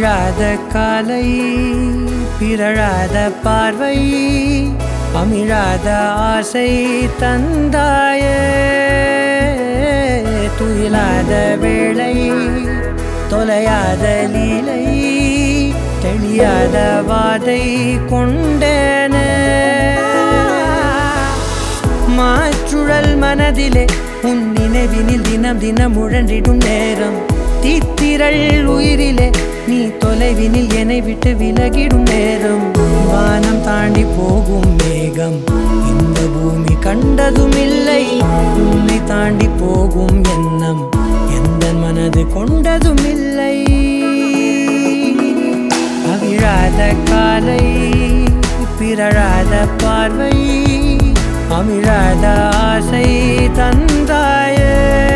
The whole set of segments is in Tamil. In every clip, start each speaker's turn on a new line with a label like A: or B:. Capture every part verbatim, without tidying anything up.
A: அவிழாத காலை பிறழாத பார்வை அமிழாத ஆசை தந்தாயே துயிலாத வேளை தொலையாத லீலை தெளியாத வாதை கொண்டேன மாற்றுழல் மனதிலே உன் நினைவினில் தினம் தினம் உழன்றிடும் நேரம் தீத்திரள் உயிரிலே நீ தொலைவினில் என்னை விட்டு விலகிடும் நேரம் வானம் தாண்டி போகும் மேகம் இந்த பூமி கண்டதும் இல்லை உன்னை தாண்டி போகும் எண்ணம் எந்த மனது கொண்டதும் இல்லை அவிழாத காலை பிறழாத பார்வை அமிழாத ஆசை தந்தாயே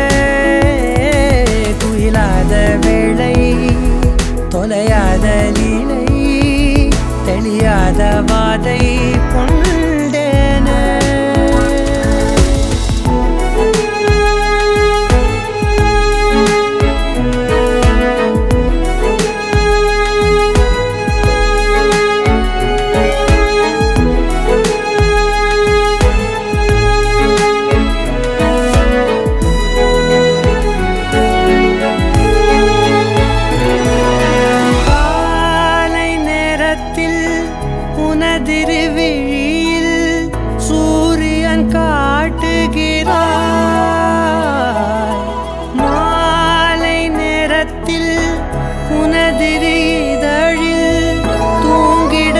A: துயிலாத வேளை தொலையாத லீலை தெளியாத வாதை கொண்டேன உனதிருவிழியில் சூரியன் காட்டுகிறாய் மாலை நேரத்தில் உனதிரு இதழில் தூங்கிட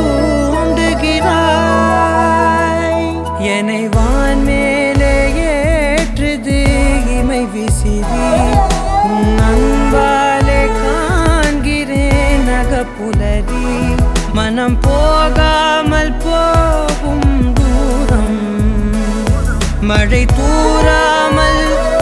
A: தூண்டுகிறாய் என்னை வான் மேலே ஏற்றுது இமை விசிறி உன் அன்பாலே காண்கிறேன் நகப்புலரி மனம் போகாமல் போகும் தூரம் மழை தூராமல்